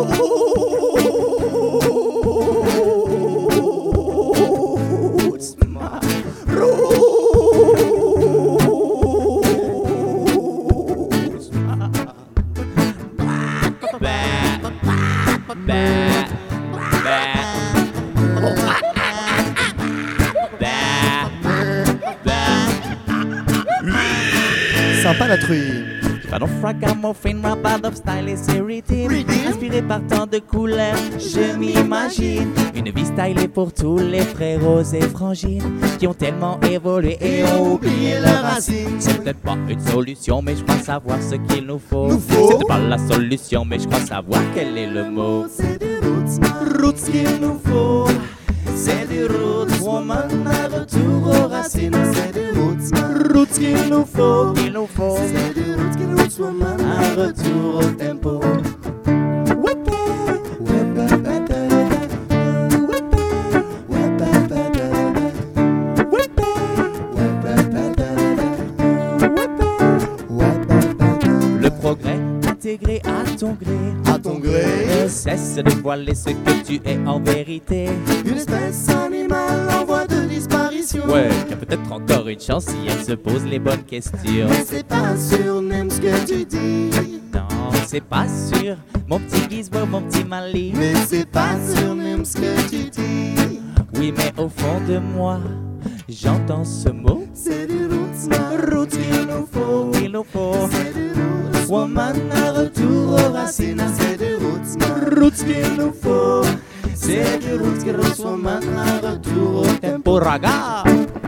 Sympa la truie. Pardon, fragamophone, rabat of style et sérété. Inspiré par tant de couleurs, je m'imagine une vie stylée pour tous les frérots et frangines qui ont tellement évolué et ont oublié leurs racines. C'est peut-être pas une solution, mais je crois savoir ce qu'il nous faut. C'est peut-être pas la solution, mais je crois savoir quel est le mot. C'est du roots qu'il nous faut. C'est du roots woman, un retour aux racines. C'est du roots qu'il nous faut. C'est du roots woman, un retour au tempo. Le progrès intégré à ton gré, ne cesse de voiler ce que tu es en vérité. Une espèce animale en voie de disparition. Ouais, il y a peut-être encore une chance si elle se pose les bonnes questions. Mais c'est pas sûr, n'aime ce que tu dis. Non, c'est pas sûr, mon petit Gizmo, mon petit Mali. Mais c'est pas sûr, n'aime ce que tu dis. Oui, mais au fond de moi, j'entends ce mot. C'est du roots qu'il nous faut. C'est du roots woman, un retour aux racines. C'est du roots qu'il nous faut. C'est du roots woman, un retour au tempo. Raga!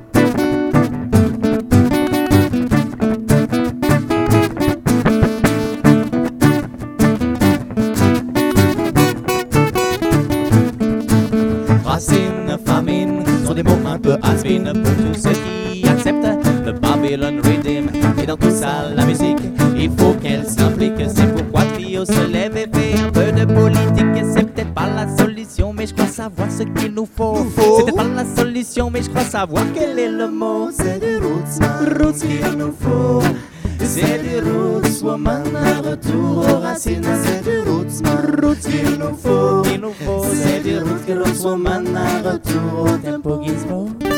Racine, famine, sont des mots un peu has-been pour tous ceux qui acceptent le Babylon Rhythm. Et dans tout ça, la musique, il faut qu'elle s'implique. C'est pourquoi Trio se lève et fait un peu de politique. C'est peut-être pas la solution, mais je crois savoir ce qu'il nous faut. C'est peut-être pas la solution, mais je crois savoir quel est le mot. C'est du roots qu'il nous faut. C'est du roots woman, un retour aux racines. C'est du roots qu'il nous faut. C'est du roots woman, un retour au tempo Gizmo.